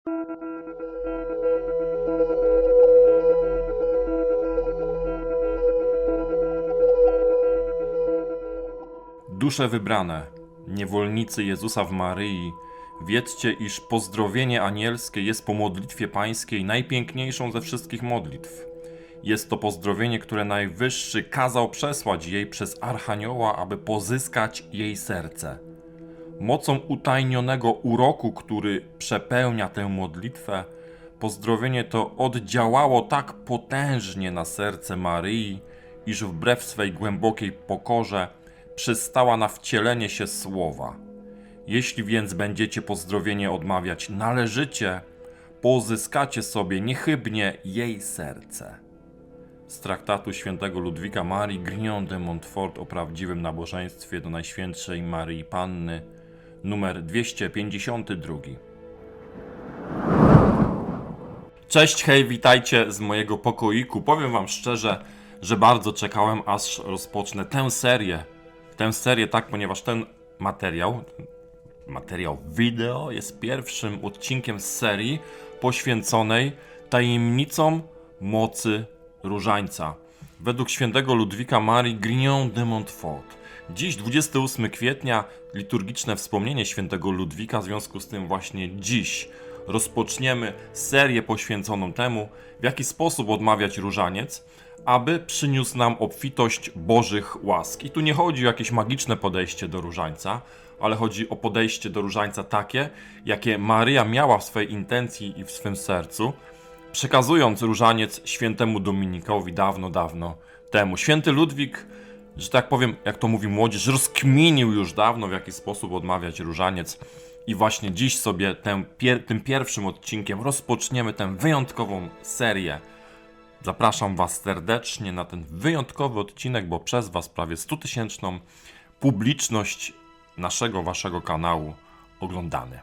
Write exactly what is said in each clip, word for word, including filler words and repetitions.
Dusze wybrane, niewolnicy Jezusa w Maryi, wiedzcie, iż pozdrowienie anielskie jest po modlitwie pańskiej najpiękniejszą ze wszystkich modlitw. Jest to pozdrowienie, które Najwyższy kazał przesłać jej przez Archanioła, aby pozyskać jej serce. Mocą utajnionego uroku, który przepełnia tę modlitwę, pozdrowienie to oddziałało tak potężnie na serce Maryi, iż wbrew swej głębokiej pokorze przystała na wcielenie się słowa. Jeśli więc będziecie pozdrowienie odmawiać należycie, pozyskacie sobie niechybnie jej serce. Z traktatu świętego Ludwika Marii Grignon de Montfort o prawdziwym nabożeństwie do Najświętszej Maryi Panny, numer dwieście pięćdziesiąty drugi. Cześć, hej, witajcie z mojego pokoiku. Powiem wam szczerze, że bardzo czekałem, aż rozpocznę tę serię. Tę serię tak, ponieważ ten materiał, materiał wideo jest pierwszym odcinkiem z serii poświęconej tajemnicom mocy różańca. Według świętego Ludwika Marii Grignon de Montfort. Dziś, dwudziestego ósmego kwietnia, liturgiczne wspomnienie świętego Ludwika, w związku z tym właśnie dziś rozpoczniemy serię poświęconą temu, w jaki sposób odmawiać różaniec, aby przyniósł nam obfitość Bożych łask. I tu nie chodzi o jakieś magiczne podejście do różańca, ale chodzi o podejście do różańca takie, jakie Maryja miała w swej intencji i w swym sercu, przekazując różaniec świętemu Dominikowi dawno, dawno temu. Święty Ludwik, że tak powiem, jak to mówi młodzież, rozkminił już dawno, w jaki sposób odmawiać różaniec. I właśnie dziś sobie tym, pier tym pierwszym odcinkiem rozpoczniemy tę wyjątkową serię. Zapraszam was serdecznie na ten wyjątkowy odcinek, bo przez was prawie stutysięczną publiczność naszego, waszego kanału oglądany.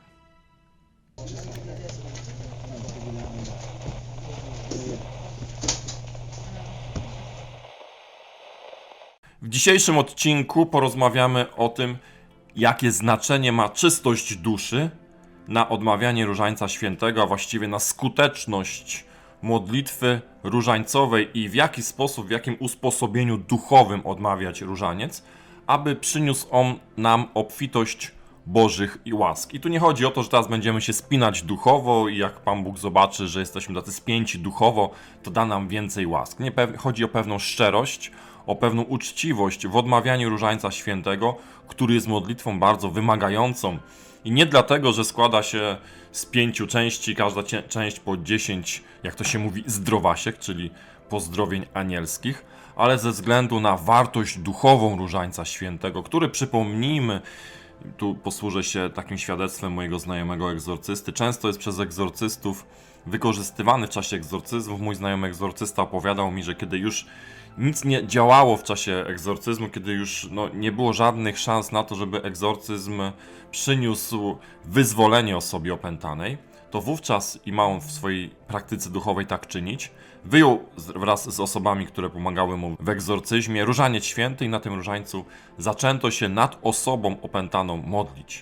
W dzisiejszym odcinku porozmawiamy o tym, jakie znaczenie ma czystość duszy na odmawianie różańca świętego, a właściwie na skuteczność modlitwy różańcowej i w jaki sposób, w jakim usposobieniu duchowym odmawiać różaniec, aby przyniósł on nam obfitość Bożych i łask. I tu nie chodzi o to, że teraz będziemy się spinać duchowo i jak Pan Bóg zobaczy, że jesteśmy tacy spięci duchowo, to da nam więcej łask. Nie, chodzi o pewną szczerość, o pewną uczciwość w odmawianiu różańca świętego, który jest modlitwą bardzo wymagającą. I nie dlatego, że składa się z pięciu części, każda część po dziesięć, jak to się mówi, zdrowasiek, czyli pozdrowień anielskich, ale ze względu na wartość duchową różańca świętego, który, przypomnijmy, tu posłużę się takim świadectwem mojego znajomego egzorcysty, często jest przez egzorcystów wykorzystywany w czasie egzorcyzmów. Mój znajomy egzorcysta opowiadał mi, że kiedy już nic nie działało w czasie egzorcyzmu, kiedy już no, nie było żadnych szans na to, żeby egzorcyzm przyniósł wyzwolenie osobie opętanej, to wówczas, i ma on w swojej praktyce duchowej tak czynić, wyjął wraz z osobami, które pomagały mu w egzorcyzmie, różaniec święty i na tym różańcu zaczęto się nad osobą opętaną modlić.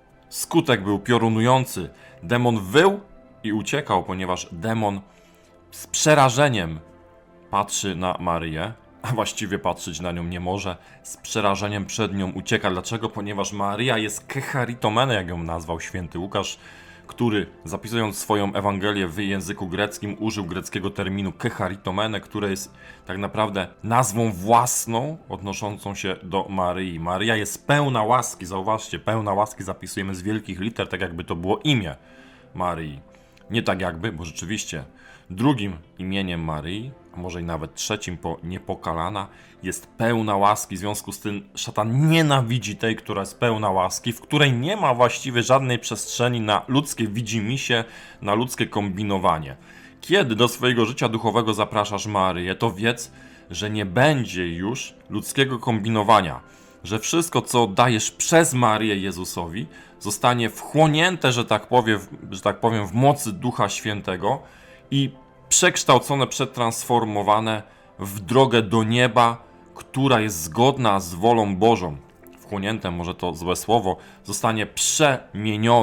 Skutek był piorunujący. Demon wył i uciekał, ponieważ demon z przerażeniem patrzy na Maryję, a właściwie patrzeć na nią nie może, z przerażeniem przed nią ucieka. Dlaczego? Ponieważ Maryja jest kecharitomene, jak ją nazwał święty Łukasz, który, zapisując swoją Ewangelię w języku greckim, użył greckiego terminu kecharitomene, które jest tak naprawdę nazwą własną odnoszącą się do Maryi. Maryja jest pełna łaski, zauważcie, pełna łaski zapisujemy z wielkich liter, tak jakby to było imię Maryi. Nie tak jakby, bo rzeczywiście drugim imieniem Maryi, a może i nawet trzecim po niepokalana, jest pełna łaski. W związku z tym szatan nienawidzi tej, która jest pełna łaski, w której nie ma właściwie żadnej przestrzeni na ludzkie widzimisię, na ludzkie kombinowanie. Kiedy do swojego życia duchowego zapraszasz Maryję, to wiedz, że nie będzie już ludzkiego kombinowania, że wszystko, co dajesz przez Maryję Jezusowi, zostanie wchłonięte, że tak powiem, że tak powiem, w mocy Ducha Świętego i przekształcone, przetransformowane w drogę do nieba, która jest zgodna z wolą Bożą. Wchłonięte, może to złe słowo, zostanie przemienione.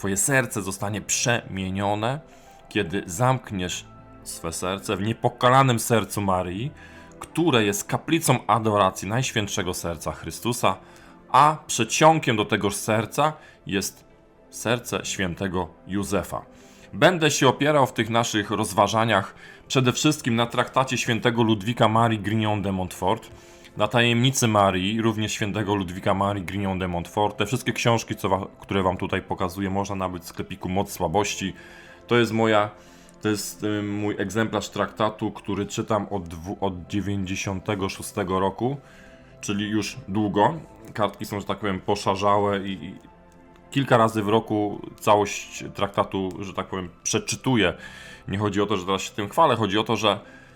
Twoje serce zostanie przemienione, kiedy zamkniesz swe serce w niepokalanym sercu Maryi, które jest kaplicą adoracji Najświętszego Serca Chrystusa, a przedsionkiem do tegoż serca jest serce świętego Józefa. Będę się opierał w tych naszych rozważaniach przede wszystkim na traktacie świętego Ludwika Marii Grignon de Montfort, na tajemnicy Marii, również świętego Ludwika Marii Grignon de Montfort. Te wszystkie książki, co wa- które wam tutaj pokazuję, można nabyć w sklepiku Moc Słabości. To jest moja, to jest y, mój egzemplarz traktatu, który czytam od, dwu, od dziewięćdziesiątego szóstego roku, czyli już długo. Kartki są, że tak powiem, poszarzałe i, i kilka razy w roku całość traktatu, że tak powiem, przeczytuję. Nie chodzi o to, że teraz się tym chwalę, chodzi o to, że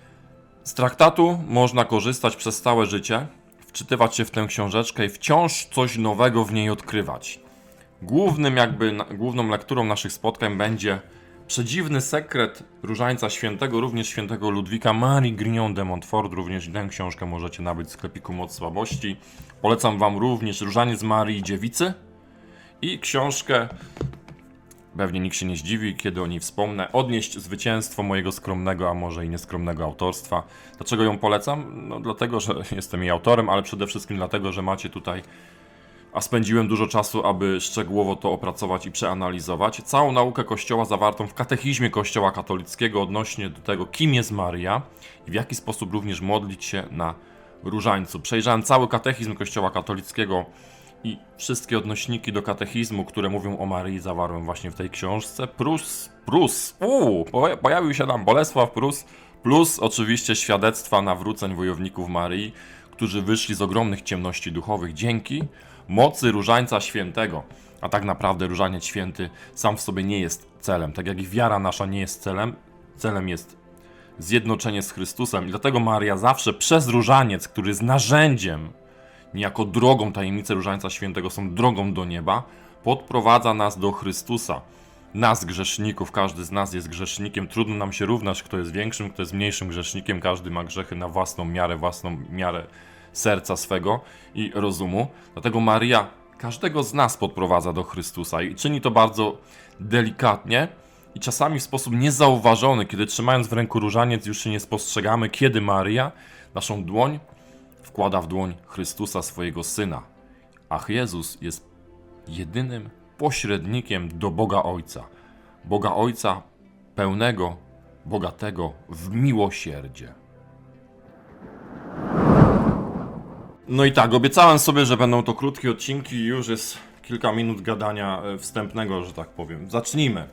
z traktatu można korzystać przez całe życie, wczytywać się w tę książeczkę i wciąż coś nowego w niej odkrywać. Głównym jakby, główną lekturą naszych spotkań będzie Przedziwny sekret Różańca Świętego, również świętego Ludwika Marii Grignon de Montfort. Również tę książkę możecie nabyć w sklepiku Moc Słabości. Polecam wam również Różaniec Marii Dziewicy i książkę, pewnie nikt się nie zdziwi, kiedy o niej wspomnę, Odnieść zwycięstwo mojego skromnego, a może i nieskromnego autorstwa. Dlaczego ją polecam? No dlatego, że jestem jej autorem, ale przede wszystkim dlatego, że macie tutaj, a spędziłem dużo czasu, aby szczegółowo to opracować i przeanalizować, całą naukę Kościoła zawartą w katechizmie Kościoła katolickiego odnośnie do tego, kim jest Maria i w jaki sposób również modlić się na różańcu. Przejrzałem cały katechizm Kościoła katolickiego i wszystkie odnośniki do katechizmu, które mówią o Maryi, zawarłem właśnie w tej książce. Prus, Prus, uuu, pojawił się nam Bolesław Prus, plus oczywiście świadectwa nawróceń wojowników Maryi, którzy wyszli z ogromnych ciemności duchowych dzięki mocy Różańca Świętego. A tak naprawdę Różaniec Święty sam w sobie nie jest celem. Tak jak i wiara nasza nie jest celem, celem jest zjednoczenie z Chrystusem. I dlatego Maria zawsze przez Różaniec, który jest narzędziem, niejako drogą, tajemnice Różańca Świętego są drogą do nieba, podprowadza nas do Chrystusa. Nas, grzeszników, każdy z nas jest grzesznikiem. Trudno nam się równać, kto jest większym, kto jest mniejszym grzesznikiem. Każdy ma grzechy na własną miarę, własną miarę serca swego i rozumu. Dlatego Maria każdego z nas podprowadza do Chrystusa i czyni to bardzo delikatnie i czasami w sposób niezauważony, kiedy trzymając w ręku różaniec już się nie spostrzegamy, kiedy Maria naszą dłoń wkłada w dłoń Chrystusa, swojego Syna. Ach, Jezus jest jedynym pośrednikiem do Boga Ojca. Boga Ojca pełnego, bogatego w miłosierdzie. No i tak, obiecałem sobie, że będą to krótkie odcinki i już jest kilka minut gadania wstępnego, że tak powiem. Zacznijmy.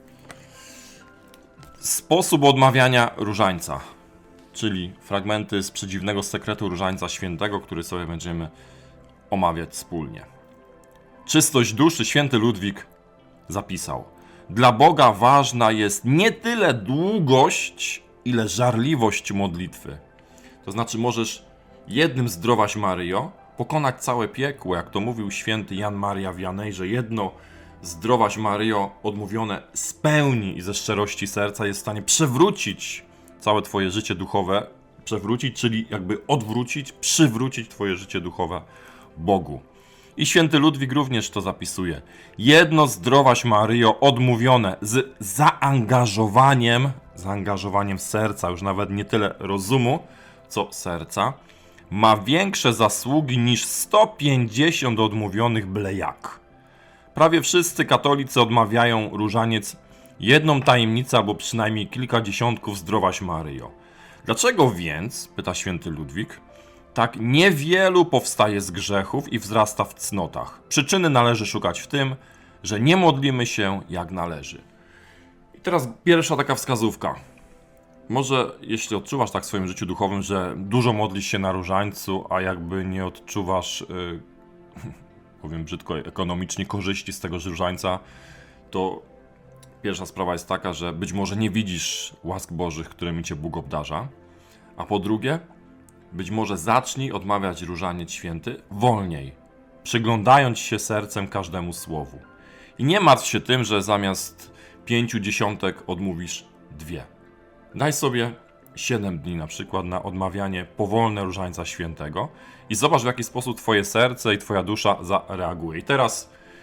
Sposób odmawiania różańca, czyli fragmenty z Przedziwnego sekretu Różańca Świętego, który sobie będziemy omawiać wspólnie. Czystość duszy święty Ludwik zapisał: dla Boga ważna jest nie tyle długość, ile żarliwość modlitwy. To znaczy możesz jednym zdrowaś Maryjo pokonać całe piekło, jak to mówił święty Jan Maria Vianney, że jedno zdrowaś Maryjo odmówione z pełni i ze szczerości serca jest w stanie przewrócić całe twoje życie duchowe, przewrócić, czyli jakby odwrócić, przywrócić twoje życie duchowe Bogu. I święty Ludwik również to zapisuje. Jedno zdrowaś Maryjo odmówione z zaangażowaniem, zaangażowaniem serca, już nawet nie tyle rozumu, co serca, ma większe zasługi niż sto pięćdziesiąt odmówionych byle jak. Prawie wszyscy katolicy odmawiają różaniec jedną tajemnicę albo przynajmniej kilka dziesiątków zdrowaś Maryjo. Dlaczego więc, pyta święty Ludwik, tak niewielu powstaje z grzechów i wzrasta w cnotach? Przyczyny należy szukać w tym, że nie modlimy się jak należy. I teraz pierwsza taka wskazówka. Może jeśli odczuwasz tak w swoim życiu duchowym, że dużo modlisz się na różańcu, a jakby nie odczuwasz, yy, powiem brzydko, ekonomicznie korzyści z tego różańca, to pierwsza sprawa jest taka, że być może nie widzisz łask Bożych, którymi cię Bóg obdarza, a po drugie, być może zacznij odmawiać różaniec święty wolniej, przyglądając się sercem każdemu słowu. I nie martw się tym, że zamiast pięciu dziesiątek odmówisz dwie. Daj sobie siedem dni na przykład na odmawianie powolne różańca świętego i zobacz, w jaki sposób twoje serce i twoja dusza zareaguje. I teraz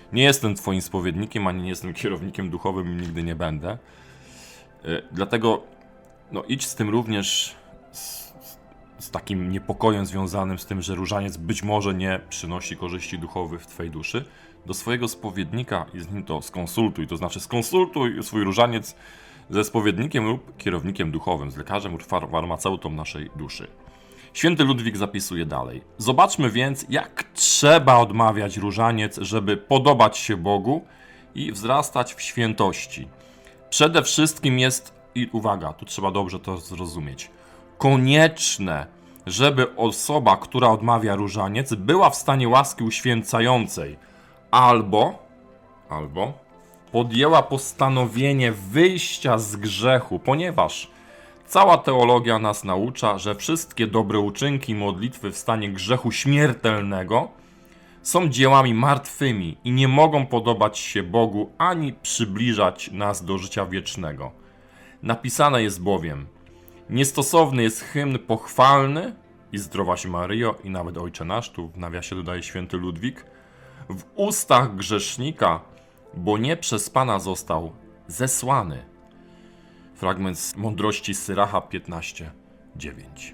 Nie jestem twoim spowiednikiem, ani nie jestem kierownikiem duchowym i nigdy nie będę. Yy, dlatego no, idź z tym również z, z takim niepokojem związanym z tym, że różaniec być może nie przynosi korzyści duchowych w twojej duszy, do swojego spowiednika i z nim to skonsultuj. To znaczy skonsultuj swój różaniec ze spowiednikiem lub kierownikiem duchowym, z lekarzem lub farmaceutą naszej duszy. Święty Ludwik zapisuje dalej. Zobaczmy więc, jak trzeba odmawiać różaniec, żeby podobać się Bogu i wzrastać w świętości. Przede wszystkim jest, i uwaga, tu trzeba dobrze to zrozumieć, konieczne, żeby osoba, która odmawia różaniec, była w stanie łaski uświęcającej, albo, albo podjęła postanowienie wyjścia z grzechu, ponieważ cała teologia nas naucza, że wszystkie dobre uczynki modlitwy w stanie grzechu śmiertelnego są dziełami martwymi i nie mogą podobać się Bogu ani przybliżać nas do życia wiecznego. Napisane jest bowiem: niestosowny jest hymn pochwalny i zdrowaś Maryjo, i nawet Ojcze Nasz, tu w nawiasie dodaje święty Ludwik, w ustach grzesznika, bo nie przez Pana został zesłany. Fragment z Mądrości Syracha piętnaście dziewięć.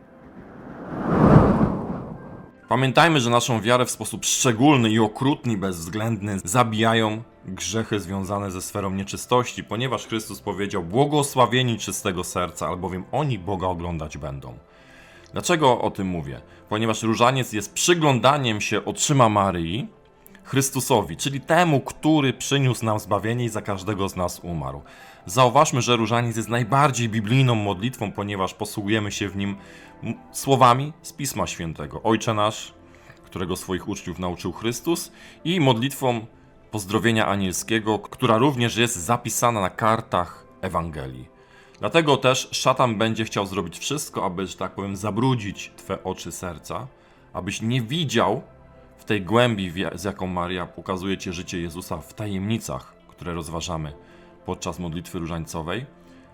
Pamiętajmy, że naszą wiarę w sposób szczególny i okrutny i bezwzględny zabijają grzechy związane ze sferą nieczystości, ponieważ Chrystus powiedział: błogosławieni czystego serca, albowiem oni Boga oglądać będą. Dlaczego o tym mówię? Ponieważ różaniec jest przyglądaniem się oczyma Maryi Chrystusowi, czyli temu, który przyniósł nam zbawienie i za każdego z nas umarł. Zauważmy, że różaniec jest najbardziej biblijną modlitwą, ponieważ posługujemy się w nim słowami z Pisma Świętego. Ojcze Nasz, którego swoich uczniów nauczył Chrystus, i modlitwą pozdrowienia anielskiego, która również jest zapisana na kartach Ewangelii. Dlatego też szatan będzie chciał zrobić wszystko, aby, że tak powiem, zabrudzić twe oczy serca, abyś nie widział w tej głębi, z jaką Maria pokazuje ci życie Jezusa w tajemnicach, które rozważamy podczas modlitwy różańcowej,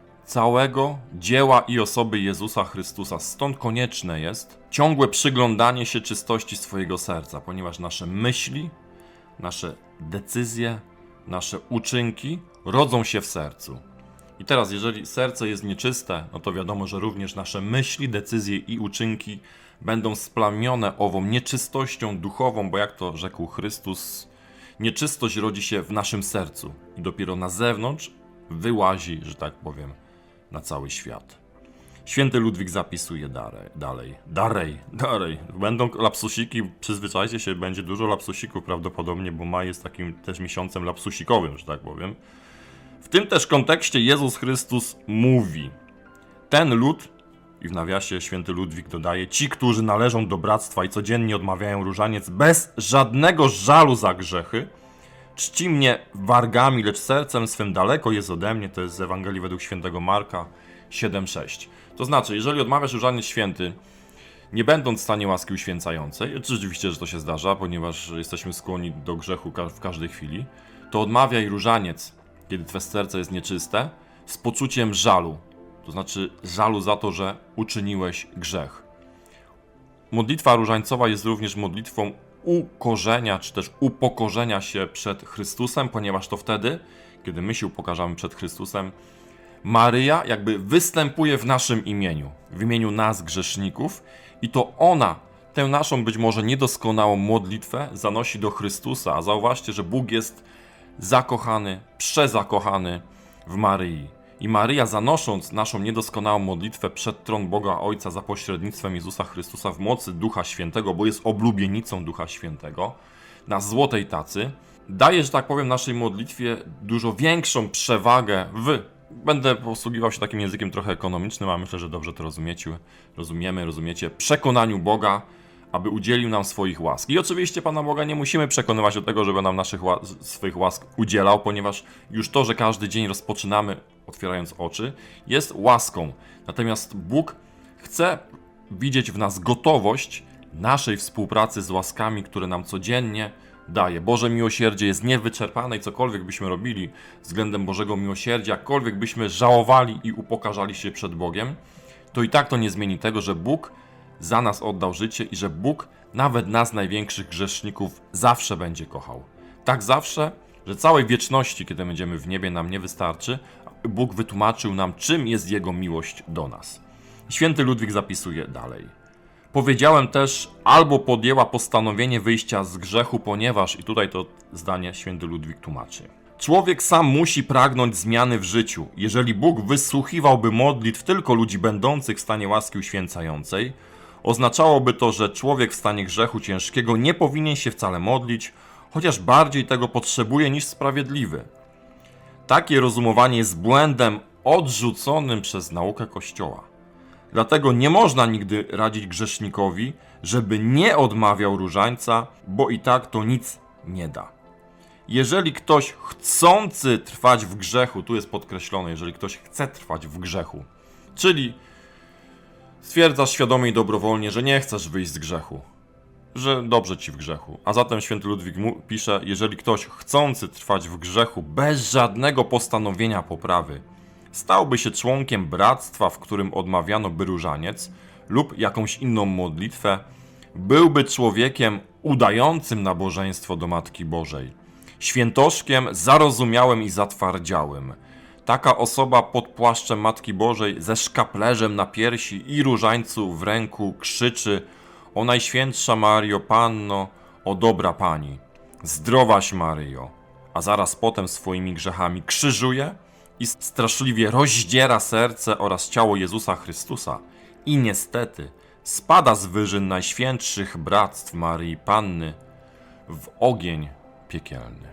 całego dzieła i osoby Jezusa Chrystusa. Stąd konieczne jest ciągłe przyglądanie się czystości swojego serca, ponieważ nasze myśli, nasze decyzje, nasze uczynki rodzą się w sercu. I teraz, jeżeli serce jest nieczyste, no to wiadomo, że również nasze myśli, decyzje i uczynki będą splamione ową nieczystością duchową, bo jak to rzekł Chrystus, nieczystość rodzi się w naszym sercu i dopiero na zewnątrz wyłazi, że tak powiem, na cały świat. Święty Ludwik zapisuje dalej, dalej, dalej, dalej. Będą lapsusiki, przyzwyczajcie się, będzie dużo lapsusików prawdopodobnie, bo maj jest takim też miesiącem lapsusikowym, że tak powiem. W tym też kontekście Jezus Chrystus mówi: ten lud, i w nawiasie święty Ludwik dodaje, ci, którzy należą do bractwa i codziennie odmawiają różaniec bez żadnego żalu za grzechy, czci mnie wargami, lecz sercem swym daleko jest ode mnie. To jest z Ewangelii według świętego Marka siedem sześć. To znaczy, jeżeli odmawiasz różaniec święty, nie będąc w stanie łaski uświęcającej, rzeczywiście, że to się zdarza, ponieważ jesteśmy skłonni do grzechu w każdej chwili, to odmawiaj różaniec, kiedy twoje serce jest nieczyste, z poczuciem żalu. To znaczy żalu za to, że uczyniłeś grzech. Modlitwa różańcowa jest również modlitwą ukorzenia, czy też upokorzenia się przed Chrystusem, ponieważ to wtedy, kiedy my się upokarzamy przed Chrystusem, Maryja jakby występuje w naszym imieniu, w imieniu nas, grzeszników, i to ona tę naszą być może niedoskonałą modlitwę zanosi do Chrystusa. A zauważcie, że Bóg jest zakochany, przezakochany w Maryi. I Maryja, zanosząc naszą niedoskonałą modlitwę przed tron Boga Ojca za pośrednictwem Jezusa Chrystusa w mocy Ducha Świętego, bo jest oblubienicą Ducha Świętego, na złotej tacy, daje, że tak powiem, naszej modlitwie dużo większą przewagę w... Będę posługiwał się takim językiem trochę ekonomicznym, a myślę, że dobrze to rozumiecie, rozumiemy, rozumiecie, przekonaniu Boga, aby udzielił nam swoich łask. I oczywiście Pana Boga nie musimy przekonywać do tego, żeby nam naszych łas swoich łask udzielał, ponieważ już to, że każdy dzień rozpoczynamy otwierając oczy, jest łaską. Natomiast Bóg chce widzieć w nas gotowość naszej współpracy z łaskami, które nam codziennie daje. Boże miłosierdzie jest niewyczerpane i cokolwiek byśmy robili względem Bożego miłosierdzia, jakkolwiek byśmy żałowali i upokarzali się przed Bogiem, to i tak to nie zmieni tego, że Bóg za nas oddał życie i że Bóg nawet nas, największych grzeszników, zawsze będzie kochał. Tak zawsze, że całej wieczności, kiedy będziemy w niebie, nam nie wystarczy, aby Bóg wytłumaczył nam, czym jest Jego miłość do nas. Święty Ludwik zapisuje dalej. Powiedziałem też, albo podjęła postanowienie wyjścia z grzechu, ponieważ, i tutaj to zdanie święty Ludwik tłumaczy, człowiek sam musi pragnąć zmiany w życiu. Jeżeli Bóg wysłuchiwałby modlitw tylko ludzi będących w stanie łaski uświęcającej, oznaczałoby to, że człowiek w stanie grzechu ciężkiego nie powinien się wcale modlić, chociaż bardziej tego potrzebuje niż sprawiedliwy. Takie rozumowanie jest błędem odrzuconym przez naukę Kościoła. Dlatego nie można nigdy radzić grzesznikowi, żeby nie odmawiał różańca, bo i tak to nic nie da. Jeżeli ktoś chcący trwać w grzechu, tu jest podkreślone, jeżeli ktoś chce trwać w grzechu, czyli stwierdzasz świadomie i dobrowolnie, że nie chcesz wyjść z grzechu, że dobrze ci w grzechu. A zatem święty Ludwik mu pisze, jeżeli ktoś chcący trwać w grzechu bez żadnego postanowienia poprawy stałby się członkiem bractwa, w którym odmawiano by różaniec lub jakąś inną modlitwę, byłby człowiekiem udającym nabożeństwo do Matki Bożej, świętoszkiem zarozumiałym i zatwardziałym. Taka osoba pod płaszczem Matki Bożej ze szkaplerzem na piersi i różańcu w ręku krzyczy: o Najświętsza Maryjo Panno, o dobra Pani, zdrowaś Maryjo, a zaraz potem swoimi grzechami krzyżuje i straszliwie rozdziera serce oraz ciało Jezusa Chrystusa i niestety spada z wyżyn najświętszych bractw Maryi Panny w ogień piekielny.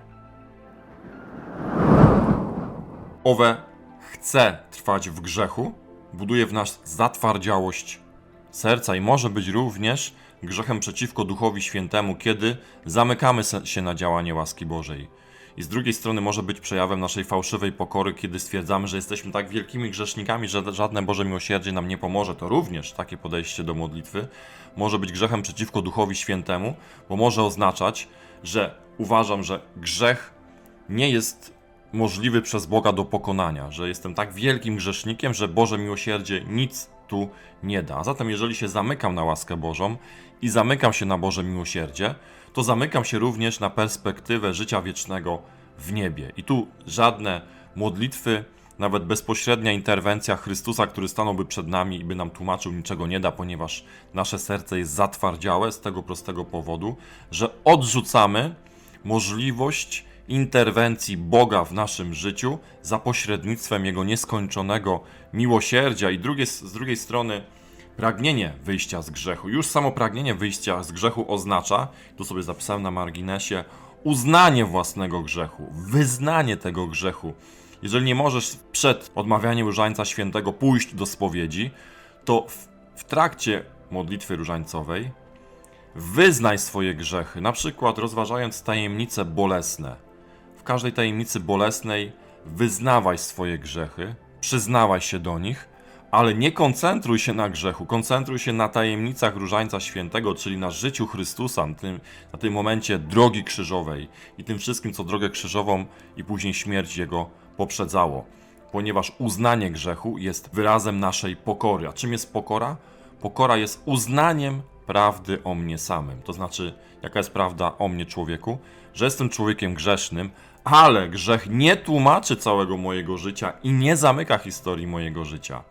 Owe chce trwać w grzechu buduje w nas zatwardziałość serca i może być również grzechem przeciwko Duchowi Świętemu, kiedy zamykamy się na działanie łaski Bożej. I z drugiej strony może być przejawem naszej fałszywej pokory, kiedy stwierdzamy, że jesteśmy tak wielkimi grzesznikami, że żadne Boże miłosierdzie nam nie pomoże. To również takie podejście do modlitwy może być grzechem przeciwko Duchowi Świętemu, bo może oznaczać, że uważam, że grzech nie jest możliwy przez Boga do pokonania, że jestem tak wielkim grzesznikiem, że Boże miłosierdzie nic tu nie da. A zatem jeżeli się zamykam na łaskę Bożą i zamykam się na Boże miłosierdzie, to zamykam się również na perspektywę życia wiecznego w niebie. I tu żadne modlitwy, nawet bezpośrednia interwencja Chrystusa, który stanąłby przed nami i by nam tłumaczył, niczego nie da, ponieważ nasze serce jest zatwardziałe z tego prostego powodu, że odrzucamy możliwość interwencji Boga w naszym życiu za pośrednictwem Jego nieskończonego miłosierdzia i drugie, z drugiej strony pragnienie wyjścia z grzechu. Już samo pragnienie wyjścia z grzechu oznacza, tu sobie zapisałem na marginesie, uznanie własnego grzechu, wyznanie tego grzechu. Jeżeli nie możesz przed odmawianiem różańca świętego pójść do spowiedzi, to w, w trakcie modlitwy różańcowej wyznaj swoje grzechy, na przykład rozważając tajemnice bolesne. W każdej tajemnicy bolesnej wyznawaj swoje grzechy, przyznawaj się do nich, ale nie koncentruj się na grzechu, koncentruj się na tajemnicach Różańca Świętego, czyli na życiu Chrystusa, na tym, na tym momencie drogi krzyżowej i tym wszystkim, co drogę krzyżową i później śmierć Jego poprzedzało. Ponieważ uznanie grzechu jest wyrazem naszej pokory. A czym jest pokora? Pokora jest uznaniem prawdy o mnie samym. To znaczy, jaka jest prawda o mnie, człowieku? Że jestem człowiekiem grzesznym, ale grzech nie tłumaczy całego mojego życia i nie zamyka historii mojego życia.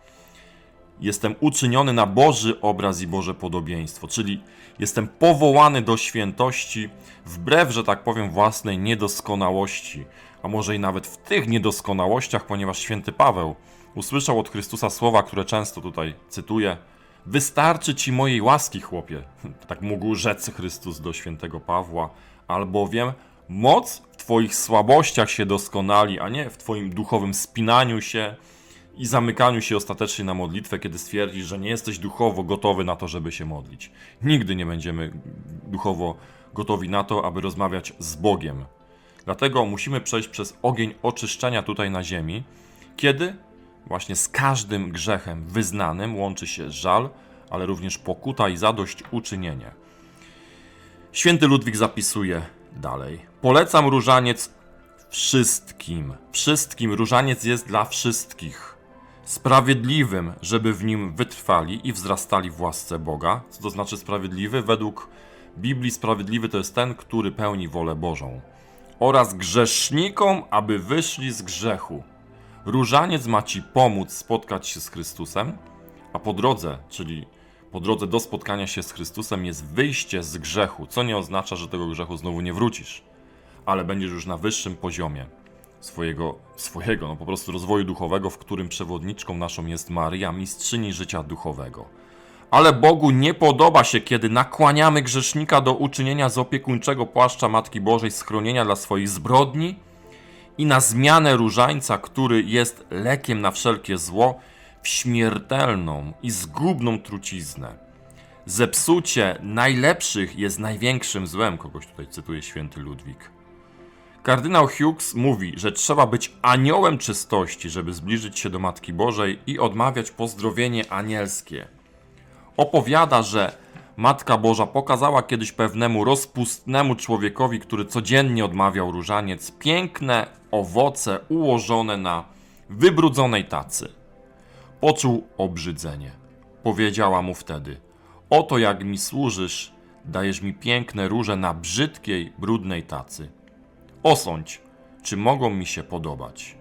Jestem uczyniony na Boży obraz i Boże podobieństwo, czyli jestem powołany do świętości wbrew, że tak powiem, własnej niedoskonałości, a może i nawet w tych niedoskonałościach, ponieważ święty Paweł usłyszał od Chrystusa słowa, które często tutaj cytuję: wystarczy ci mojej łaski, chłopie. Tak mógł rzec Chrystus do świętego Pawła, albowiem moc w twoich słabościach się doskonali, a nie w twoim duchowym spinaniu się i zamykaniu się ostatecznie na modlitwę, kiedy stwierdzisz, że nie jesteś duchowo gotowy na to, żeby się modlić. Nigdy nie będziemy duchowo gotowi na to, aby rozmawiać z Bogiem. Dlatego musimy przejść przez ogień oczyszczenia tutaj na ziemi, kiedy właśnie z każdym grzechem wyznanym łączy się żal, ale również pokuta i zadośćuczynienie. Święty Ludwik zapisuje dalej: polecam różaniec wszystkim. Wszystkim różaniec jest dla wszystkich. Sprawiedliwym, żeby w nim wytrwali i wzrastali w łasce Boga. Co to znaczy sprawiedliwy? Według Biblii sprawiedliwy to jest ten, który pełni wolę Bożą. oraz grzesznikom, aby wyszli z grzechu. Różaniec ma ci pomóc spotkać się z Chrystusem, a po drodze, czyli po drodze do spotkania się z Chrystusem jest wyjście z grzechu, co nie oznacza, że tego grzechu znowu nie wrócisz, ale będziesz już na wyższym poziomie swojego, swojego no po prostu rozwoju duchowego, w którym przewodniczką naszą jest Maryja, mistrzyni życia duchowego. Ale Bogu nie podoba się, kiedy nakłaniamy grzesznika do uczynienia z opiekuńczego płaszcza Matki Bożej schronienia dla swoich zbrodni i na zmianę różańca, który jest lekiem na wszelkie zło, w śmiertelną i zgubną truciznę. Zepsucie najlepszych jest największym złem, kogoś tutaj cytuje święty Ludwik. Kardynał Hughes mówi, że trzeba być aniołem czystości, żeby zbliżyć się do Matki Bożej i odmawiać pozdrowienie anielskie. Opowiada, że Matka Boża pokazała kiedyś pewnemu rozpustnemu człowiekowi, który codziennie odmawiał różaniec, piękne owoce ułożone na wybrudzonej tacy. Poczuł obrzydzenie. Powiedziała mu wtedy: oto jak mi służysz, dajesz mi piękne róże na brzydkiej, brudnej tacy. Osądź, czy mogą mi się podobać.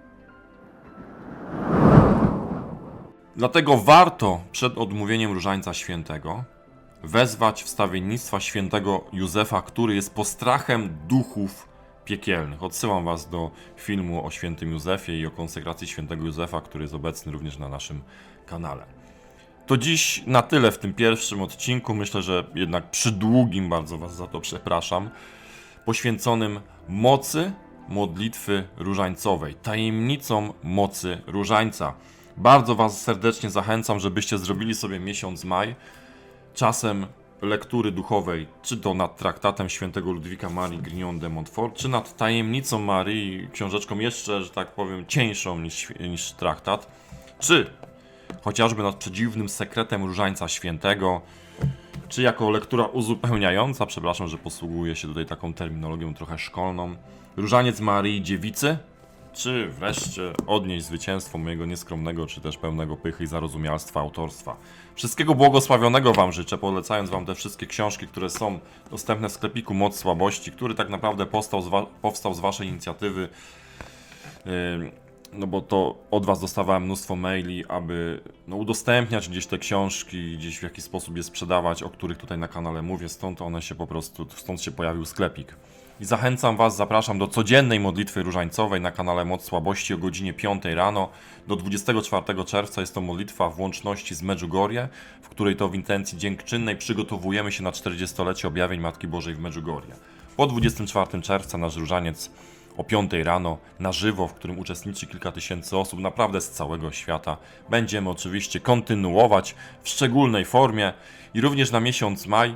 Dlatego warto przed odmówieniem różańca świętego wezwać wstawiennictwa świętego Józefa, który jest postrachem duchów piekielnych. Odsyłam was do filmu o świętym Józefie i o konsekracji świętego Józefa, który jest obecny również na naszym kanale. To dziś na tyle w tym pierwszym odcinku. Myślę, że jednak przydługim, bardzo was za to przepraszam, poświęconym mocy modlitwy różańcowej, tajemnicom mocy różańca. Bardzo was serdecznie zachęcam, żebyście zrobili sobie miesiąc maj czasem lektury duchowej, czy to nad traktatem świętego Ludwika Marii Grignon de Montfort, czy nad tajemnicą Maryi, książeczką jeszcze, że tak powiem, cieńszą niż, niż traktat, czy chociażby nad przedziwnym sekretem różańca świętego, czy jako lektura uzupełniająca, przepraszam, że posługuję się tutaj taką terminologią trochę szkolną, różaniec Maryi Dziewicy, czy wreszcie odnieść zwycięstwo mojego nieskromnego, czy też pełnego pychy i zarozumialstwa autorstwa. Wszystkiego błogosławionego wam życzę, polecając wam te wszystkie książki, które są dostępne w sklepiku Moc Słabości, który tak naprawdę powstał z, wa- powstał z waszej inicjatywy. Yy, no bo to od was dostawałem mnóstwo maili, aby no, udostępniać gdzieś te książki, gdzieś w jakiś sposób je sprzedawać, o których tutaj na kanale mówię, stąd one się po prostu, stąd się pojawił sklepik. I zachęcam was, zapraszam do codziennej modlitwy różańcowej na kanale Moc Słabości o godzinie piątej rano. Do dwudziestego czwartego czerwca jest to modlitwa w łączności z Medjugorje, w której to w intencji dziękczynnej przygotowujemy się na czterdziestolecie objawień Matki Bożej w Medjugorje. Po dwudziestego czwartego czerwca nasz różaniec o piątej rano na żywo, w którym uczestniczy kilka tysięcy osób, naprawdę z całego świata. Będziemy oczywiście kontynuować w szczególnej formie i również na miesiąc maj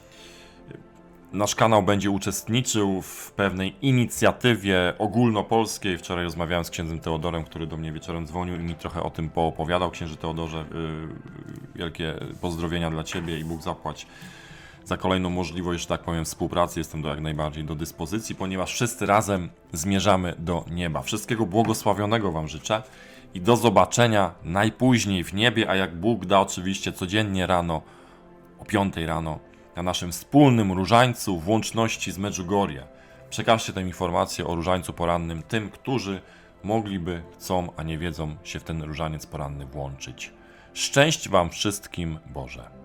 nasz kanał będzie uczestniczył w pewnej inicjatywie ogólnopolskiej. Wczoraj rozmawiałem z księdzem Teodorem, który do mnie wieczorem dzwonił i mi trochę o tym poopowiadał. Księży Teodorze, yy, wielkie pozdrowienia dla ciebie i Bóg zapłać za kolejną możliwość, że tak powiem, współpracy. Jestem do jak najbardziej do dyspozycji, ponieważ wszyscy razem zmierzamy do nieba. Wszystkiego błogosławionego wam życzę i do zobaczenia najpóźniej w niebie, a jak Bóg da, oczywiście codziennie rano o piątej rano na naszym wspólnym różańcu w łączności z Medjugorje. Przekażcie tę informację o różańcu porannym tym, którzy mogliby, chcą, a nie wiedzą się w ten różaniec poranny włączyć. Szczęść wam wszystkim, Boże.